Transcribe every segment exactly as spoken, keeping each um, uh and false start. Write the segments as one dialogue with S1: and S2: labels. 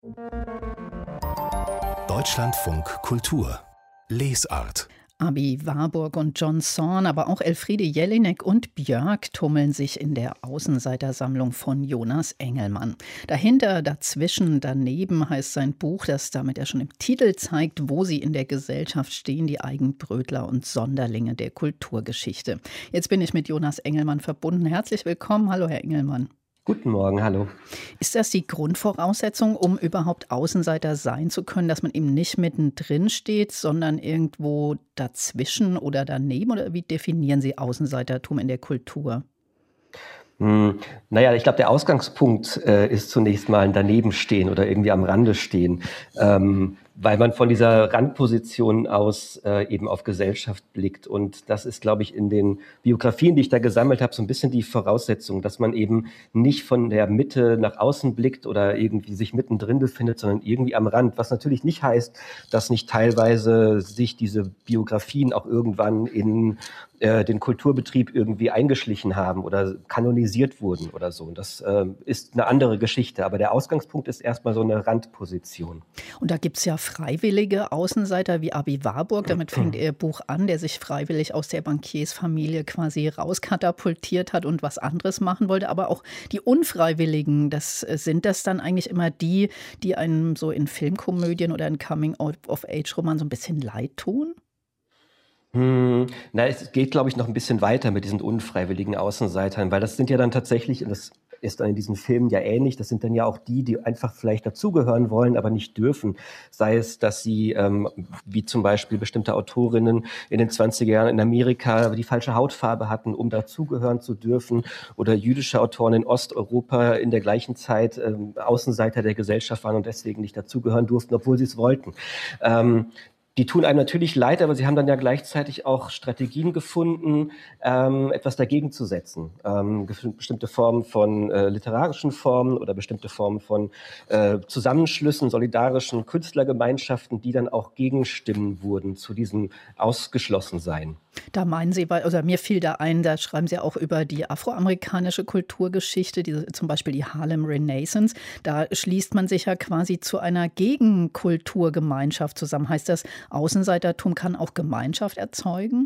S1: Deutschlandfunk Kultur Lesart.
S2: Abi Warburg und John Zorn, aber auch Elfriede Jelinek und Björk tummeln sich in der Außenseitersammlung von Jonas Engelmann. Dahinter, dazwischen, daneben heißt sein Buch, das damit er schon im Titel zeigt, wo sie in der Gesellschaft stehen, die Eigenbrötler und Sonderlinge der Kulturgeschichte. Jetzt bin ich mit Jonas Engelmann verbunden. Herzlich willkommen. Hallo, Herr Engelmann.
S3: Guten Morgen, hallo.
S2: Ist das die Grundvoraussetzung, um überhaupt Außenseiter sein zu können, dass man eben nicht mittendrin steht, sondern irgendwo dazwischen oder daneben? Oder wie definieren Sie Außenseitertum in der Kultur?
S3: Hm, naja, ich glaube, der Ausgangspunkt äh, ist zunächst mal ein Danebenstehen oder irgendwie am Rande stehen, ähm, weil man von dieser Randposition aus äh, eben auf Gesellschaft blickt. Und das ist, glaube ich, in den Biografien, die ich da gesammelt habe, so ein bisschen die Voraussetzung, dass man eben nicht von der Mitte nach außen blickt oder irgendwie sich mittendrin befindet, sondern irgendwie am Rand. Was natürlich nicht heißt, dass nicht teilweise sich diese Biografien auch irgendwann in äh, den Kulturbetrieb irgendwie eingeschlichen haben oder kanonisiert wurden oder so. Und das äh, ist eine andere Geschichte. Aber der Ausgangspunkt ist erstmal so eine Randposition.
S2: Und da gibt es ja freiwillige Außenseiter wie Abi Warburg. Damit fängt Ihr Buch an, der sich freiwillig aus der Bankiersfamilie quasi rauskatapultiert hat und was anderes machen wollte. Aber auch die Unfreiwilligen, das sind das dann eigentlich immer die, die einem so in Filmkomödien oder in Coming-of-Age-Romanen so ein bisschen leid tun?
S3: Hm, na, es geht, glaube ich, noch ein bisschen weiter mit diesen unfreiwilligen Außenseitern, weil das sind ja dann tatsächlich, und das ist dann in diesen Filmen ja ähnlich, das sind dann ja auch die, die einfach vielleicht dazugehören wollen, aber nicht dürfen. Sei es, dass sie, ähm, wie zum Beispiel bestimmte Autorinnen in den zwanziger Jahren in Amerika die falsche Hautfarbe hatten, um dazugehören zu dürfen, oder jüdische Autoren in Osteuropa in der gleichen Zeit ähm, Außenseiter der Gesellschaft waren und deswegen nicht dazugehören durften, obwohl sie es wollten. Ähm, Die tun einem natürlich leid, aber sie haben dann ja gleichzeitig auch Strategien gefunden, ähm, etwas dagegen zu setzen. Ähm, bestimmte Formen von äh, literarischen Formen oder bestimmte Formen von äh, Zusammenschlüssen, solidarischen Künstlergemeinschaften, die dann auch Gegenstimmen wurden zu diesem Ausgeschlossensein.
S2: Da meinen Sie, weil, oder mir fiel da ein, da schreiben Sie auch über die afroamerikanische Kulturgeschichte, diese, zum Beispiel die Harlem Renaissance. Da schließt man sich ja quasi zu einer Gegenkulturgemeinschaft zusammen. Heißt das, Außenseitertum kann auch Gemeinschaft erzeugen?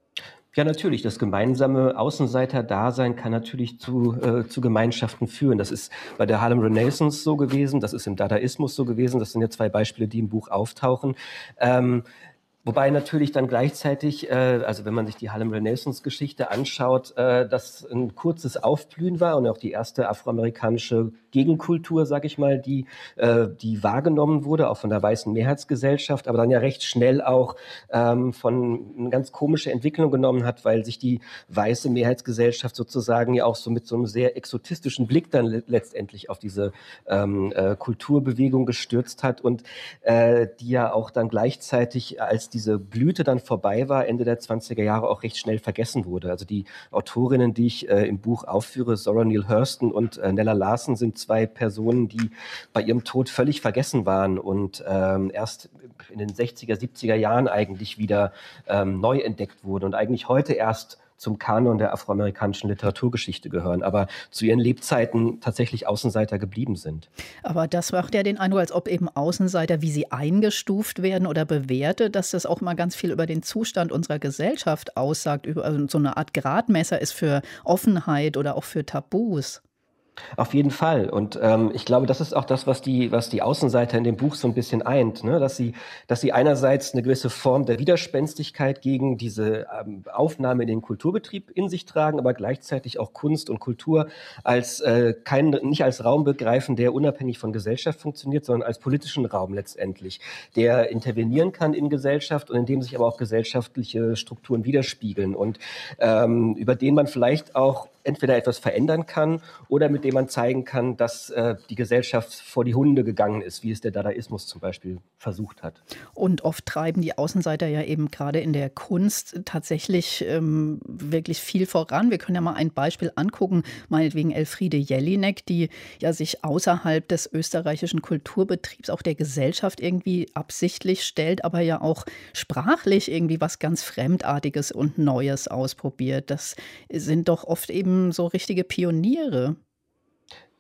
S3: Ja, natürlich. Das gemeinsame Außenseiter-Dasein kann natürlich zu, äh, zu Gemeinschaften führen. Das ist bei der Harlem Renaissance so gewesen, das ist im Dadaismus so gewesen. Das sind ja zwei Beispiele, die im Buch auftauchen. Ähm, Wobei natürlich dann gleichzeitig, äh, also wenn man sich die Harlem Renaissance-Geschichte anschaut, äh, das ein kurzes Aufblühen war und auch die erste afroamerikanische Gegenkultur, sag ich mal, die, äh, die wahrgenommen wurde, auch von der weißen Mehrheitsgesellschaft, aber dann ja recht schnell auch ähm, von eine ganz komische Entwicklung genommen hat, weil sich die weiße Mehrheitsgesellschaft sozusagen ja auch so mit so einem sehr exotistischen Blick dann le- letztendlich auf diese ähm, äh, Kulturbewegung gestürzt hat und äh, die ja auch dann gleichzeitig als diese Blüte dann vorbei war, Ende der zwanziger Jahre auch recht schnell vergessen wurde. Also die Autorinnen, die ich äh, im Buch aufführe, Zora Neale Hurston und äh, Nella Larsen, sind zwei Personen, die bei ihrem Tod völlig vergessen waren und ähm, erst in den sechziger, siebziger Jahren eigentlich wieder ähm, neu entdeckt wurden und eigentlich heute erst zum Kanon der afroamerikanischen Literaturgeschichte gehören, aber zu ihren Lebzeiten tatsächlich Außenseiter geblieben sind.
S2: Aber das macht ja den Eindruck, als ob eben Außenseiter, wie sie eingestuft werden oder bewertet, dass das auch mal ganz viel über den Zustand unserer Gesellschaft aussagt, über also so eine Art Gradmesser ist für Offenheit oder auch für Tabus.
S3: Auf jeden Fall. Und ähm, ich glaube, das ist auch das, was die, was die Außenseiter in dem Buch so ein bisschen eint, ne? Dass sie, dass sie einerseits eine gewisse Form der Widerspenstigkeit gegen diese ähm, Aufnahme in den Kulturbetrieb in sich tragen, aber gleichzeitig auch Kunst und Kultur als äh, kein, nicht als Raum begreifen, der unabhängig von Gesellschaft funktioniert, sondern als politischen Raum letztendlich, der intervenieren kann in Gesellschaft und in dem sich aber auch gesellschaftliche Strukturen widerspiegeln und ähm, über den man vielleicht auch entweder etwas verändern kann oder mit dem man zeigen kann, dass äh, die Gesellschaft vor die Hunde gegangen ist, wie es der Dadaismus zum Beispiel versucht hat.
S2: Und oft treiben die Außenseiter ja eben gerade in der Kunst tatsächlich ähm, wirklich viel voran. Wir können ja mal ein Beispiel angucken, meinetwegen Elfriede Jelinek, die ja sich außerhalb des österreichischen Kulturbetriebs, auch der Gesellschaft irgendwie absichtlich stellt, aber ja auch sprachlich irgendwie was ganz Fremdartiges und Neues ausprobiert. Das sind doch oft eben so richtige Pioniere.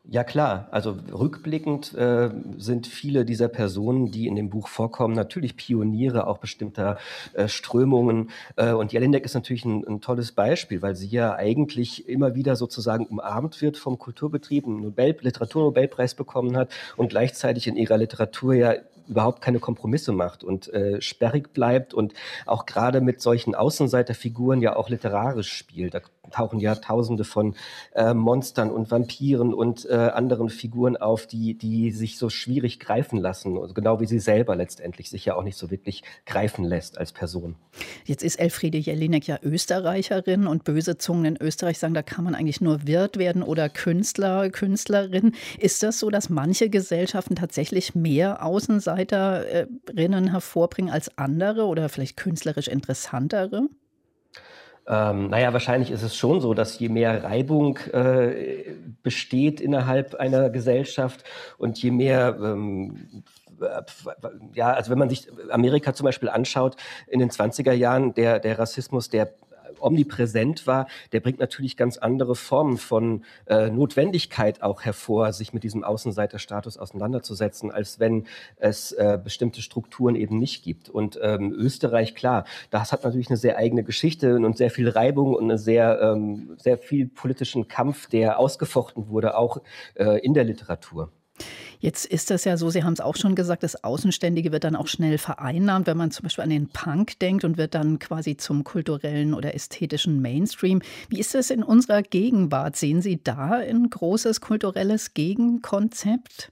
S3: Ja klar, also rückblickend äh, sind viele dieser Personen, die in dem Buch vorkommen, natürlich Pioniere auch bestimmter äh, Strömungen. Äh, und Jelinek ist natürlich ein, ein tolles Beispiel, weil sie ja eigentlich immer wieder sozusagen umarmt wird vom Kulturbetrieb, einen Nobel Literaturnobelpreis bekommen hat und gleichzeitig in ihrer Literatur ja überhaupt keine Kompromisse macht und äh, sperrig bleibt und auch gerade mit solchen Außenseiterfiguren ja auch literarisch spielt. Da tauchen ja Tausende von äh, Monstern und Vampiren und äh, anderen Figuren auf, die, die sich so schwierig greifen lassen. Also genau wie sie selber letztendlich sich ja auch nicht so wirklich greifen lässt als Person.
S2: Jetzt ist Elfriede Jelinek ja Österreicherin und böse Zungen in Österreich sagen, da kann man eigentlich nur Wirt werden oder Künstler, Künstlerin. Ist das so, dass manche Gesellschaften tatsächlich mehr Außenseiterinnen hervorbringen als andere oder vielleicht künstlerisch interessantere?
S3: Ähm, naja, wahrscheinlich ist es schon so, dass je mehr Reibung äh, besteht innerhalb einer Gesellschaft und je mehr, ähm, ja, also wenn man sich Amerika zum Beispiel anschaut, in den zwanziger Jahren, der, der Rassismus, der omnipräsent war, der bringt natürlich ganz andere Formen von äh, Notwendigkeit auch hervor, sich mit diesem Außenseiterstatus auseinanderzusetzen, als wenn es äh, bestimmte Strukturen eben nicht gibt. Und ähm, Österreich, klar, das hat natürlich eine sehr eigene Geschichte und sehr viel Reibung und eine sehr, ähm, sehr viel politischen Kampf, der ausgefochten wurde, auch äh, in der Literatur.
S2: Jetzt ist das ja so, Sie haben es auch schon gesagt, das Außenständige wird dann auch schnell vereinnahmt, wenn man zum Beispiel an den Punk denkt und wird dann quasi zum kulturellen oder ästhetischen Mainstream. Wie ist das in unserer Gegenwart? Sehen Sie da ein großes kulturelles Gegenkonzept?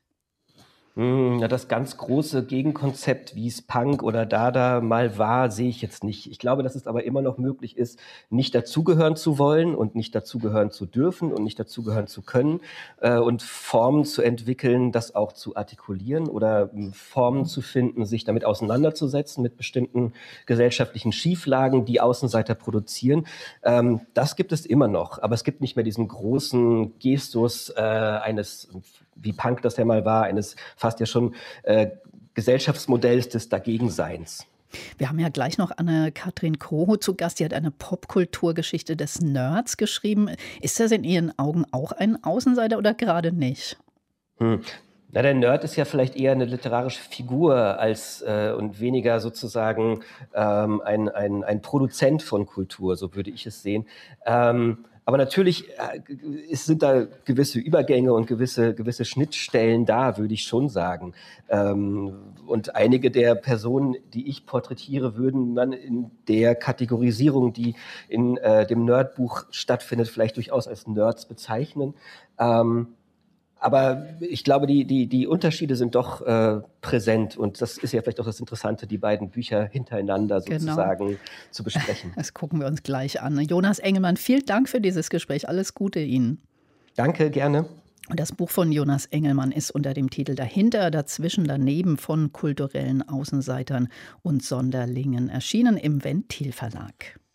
S3: Ja, das ganz große Gegenkonzept, wie es Punk oder Dada mal war, sehe ich jetzt nicht. Ich glaube, dass es aber immer noch möglich ist, nicht dazugehören zu wollen und nicht dazugehören zu dürfen und nicht dazugehören zu können äh, und Formen zu entwickeln, das auch zu artikulieren oder ähm, Formen zu finden, sich damit auseinanderzusetzen mit bestimmten gesellschaftlichen Schieflagen, die Außenseiter produzieren. Ähm, das gibt es immer noch, aber es gibt nicht mehr diesen großen Gestus äh, eines, wie Punk das ja mal war, eines fast ja schon äh, Gesellschaftsmodells des Dagegenseins.
S2: Wir haben ja gleich noch Anne-Kathrin Koho zu Gast. Die hat eine Popkulturgeschichte des Nerds geschrieben. Ist das in Ihren Augen auch ein Außenseiter oder gerade nicht?
S3: Hm. Na, der Nerd ist ja vielleicht eher eine literarische Figur als äh, und weniger sozusagen ähm, ein, ein, ein Produzent von Kultur, so würde ich es sehen. Ähm, Aber natürlich äh, es sind da gewisse Übergänge und gewisse, gewisse Schnittstellen da, würde ich schon sagen. Ähm, und einige der Personen, die ich porträtiere, würden man in der Kategorisierung, die in äh, dem Nerdbuch stattfindet, vielleicht durchaus als Nerds bezeichnen. Ähm, aber ich glaube, die, die, die Unterschiede sind doch äh, präsent. Und das ist ja vielleicht auch das Interessante, die beiden Bücher hintereinander sozusagen genau. zu besprechen.
S2: Das gucken wir uns gleich an. Jonas Engelmann, vielen Dank für dieses Gespräch. Alles Gute Ihnen.
S3: Danke, gerne.
S2: Und das Buch von Jonas Engelmann ist unter dem Titel Dahinter, dazwischen, daneben von kulturellen Außenseitern und Sonderlingen erschienen im Ventil Verlag.